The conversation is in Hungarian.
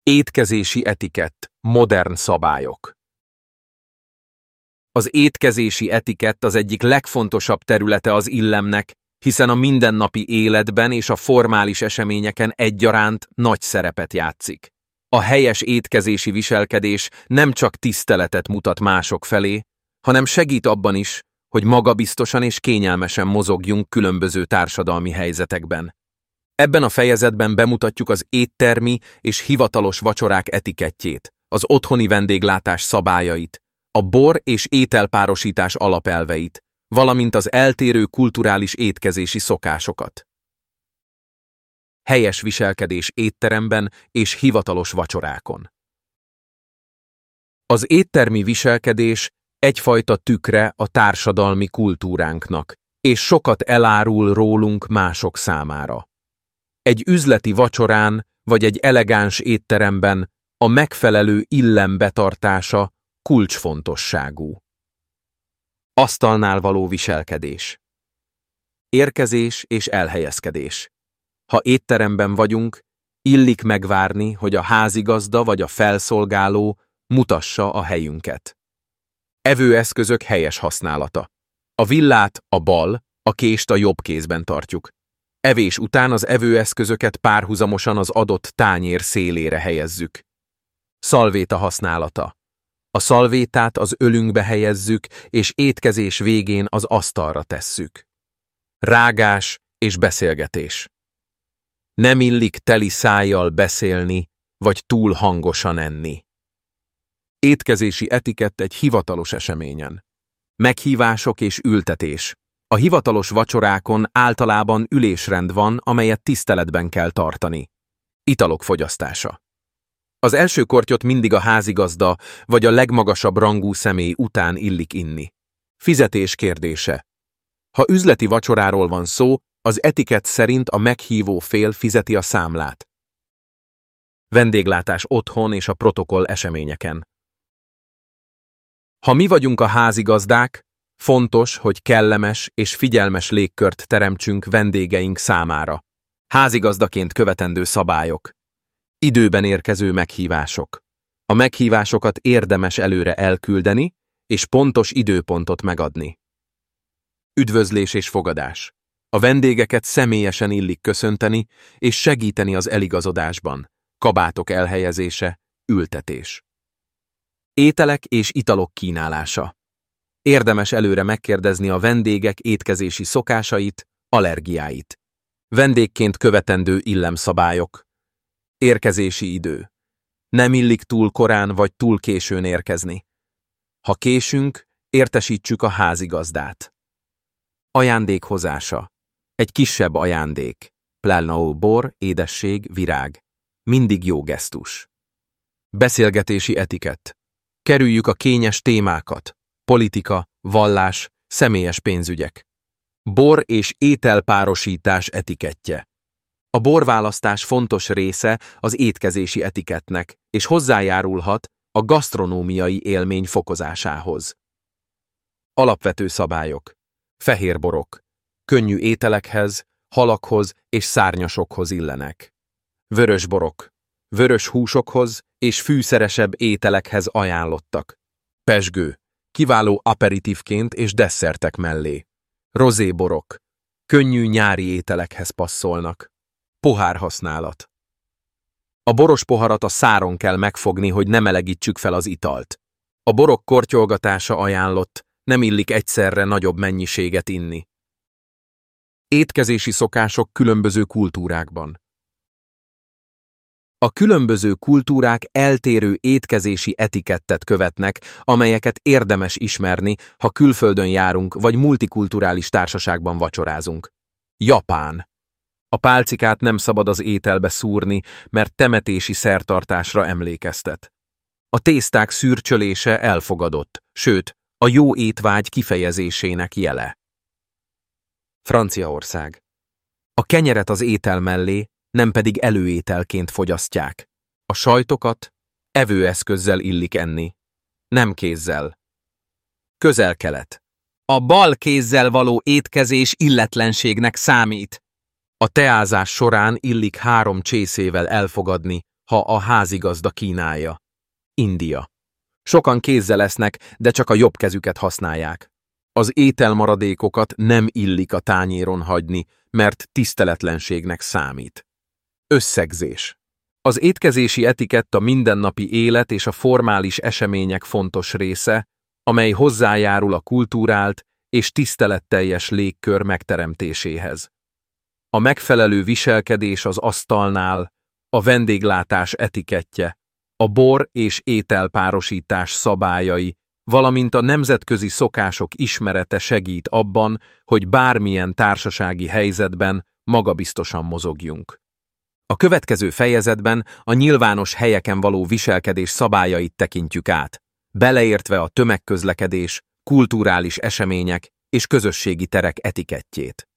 Étkezési etikett, modern szabályok. Az étkezési etikett az egyik legfontosabb területe az illemnek, hiszen a mindennapi életben és a formális eseményeken egyaránt nagy szerepet játszik. A helyes étkezési viselkedés nem csak tiszteletet mutat mások felé, hanem segít abban is, hogy magabiztosan és kényelmesen mozogjunk különböző társadalmi helyzetekben. Ebben a fejezetben bemutatjuk az éttermi és hivatalos vacsorák etikettjét, az otthoni vendéglátás szabályait, a bor és ételpárosítás alapelveit, valamint az eltérő kulturális étkezési szokásokat. Helyes viselkedés étteremben és hivatalos vacsorákon. Az éttermi viselkedés egyfajta tükre a társadalmi kultúránknak, és sokat elárul rólunk mások számára. Egy üzleti vacsorán vagy egy elegáns étteremben a megfelelő illem betartása kulcsfontosságú. Asztalnál való viselkedés. Érkezés és elhelyezkedés. Ha étteremben vagyunk, illik megvárni, hogy a házigazda vagy a felszolgáló mutassa a helyünket. Evőeszközök helyes használata. A villát a bal, a kést a jobb kézben tartjuk. Evés után az evőeszközöket párhuzamosan az adott tányér szélére helyezzük. Szalvéta használata. A szalvétát az ölünkbe helyezzük, és étkezés végén az asztalra tesszük. Rágás és beszélgetés. Nem illik teli szájjal beszélni, vagy túl hangosan enni. Étkezési etikett egy hivatalos eseményen. Meghívások és ültetés. A hivatalos vacsorákon általában ülésrend van, amelyet tiszteletben kell tartani. Italok fogyasztása. Az első kortyot mindig a házigazda vagy a legmagasabb rangú személy után illik inni. Fizetés kérdése. Ha üzleti vacsoráról van szó, az etikett szerint a meghívó fél fizeti a számlát. Vendéglátás otthon és a protokoll eseményeken. Ha mi vagyunk a házigazdák, fontos, hogy kellemes és figyelmes légkört teremtsünk vendégeink számára. Házigazdaként követendő szabályok. Időben érkező meghívások. A meghívásokat érdemes előre elküldeni, és pontos időpontot megadni. Üdvözlés és fogadás. A vendégeket személyesen illik köszönteni, és segíteni az eligazodásban. Kabátok elhelyezése, ültetés. Ételek és italok kínálása. Érdemes előre megkérdezni a vendégek étkezési szokásait, allergiáit. Vendégként követendő illemszabályok. Érkezési idő. Nem illik túl korán vagy túl későn érkezni. Ha késünk, értesítsük a házigazdát. Ajándékhozása. Egy kisebb ajándék. Például bor, édesség, virág. Mindig jó gesztus. Beszélgetési etikett. Kerüljük a kényes témákat. Politika, vallás, személyes pénzügyek. Bor és ételpárosítás etikettje. A borválasztás fontos része az étkezési etikettnek, és hozzájárulhat a gasztronómiai élmény fokozásához. Alapvető szabályok. Fehér borok. Könnyű ételekhez, halakhoz és szárnyasokhoz illenek. Vörös borok. Vörös húsokhoz és fűszeresebb ételekhez ajánlottak. Pezsgő. Kiváló aperitívként és desszertek mellé. Rozé borok. Könnyű nyári ételekhez passzolnak. Pohárhasználat. A boros poharat a száron kell megfogni, hogy ne melegítsük fel az italt. A borok kortyolgatása ajánlott, nem illik egyszerre nagyobb mennyiséget inni. Étkezési szokások különböző kultúrákban. A különböző kultúrák eltérő étkezési etikettet követnek, amelyeket érdemes ismerni, ha külföldön járunk vagy multikulturális társaságban vacsorázunk. Japán. A pálcikát nem szabad az ételbe szúrni, mert temetési szertartásra emlékeztet. A tészták szürcsölése elfogadott, sőt, a jó étvágy kifejezésének jele. Franciaország. A kenyeret az étel mellé, nem pedig előételként fogyasztják. A sajtokat evőeszközzel illik enni, nem kézzel. Közel-Kelet. A bal kézzel való étkezés illetlenségnek számít. A teázás során illik 3 csészével elfogadni, ha a házigazda kínálja. India. Sokan kézzel esznek, de csak a jobb kezüket használják. Az ételmaradékokat nem illik a tányéron hagyni, mert tiszteletlenségnek számít. Összegzés. Az étkezési etikett a mindennapi élet és a formális események fontos része, amely hozzájárul a kultúrált és tiszteletteljes légkör megteremtéséhez. A megfelelő viselkedés az asztalnál, a vendéglátás etikettje, a bor és ételpárosítás szabályai, valamint a nemzetközi szokások ismerete segít abban, hogy bármilyen társasági helyzetben magabiztosan mozogjunk. A következő fejezetben a nyilvános helyeken való viselkedés szabályait tekintjük át, beleértve a tömegközlekedés, kulturális események és közösségi terek etikettjét.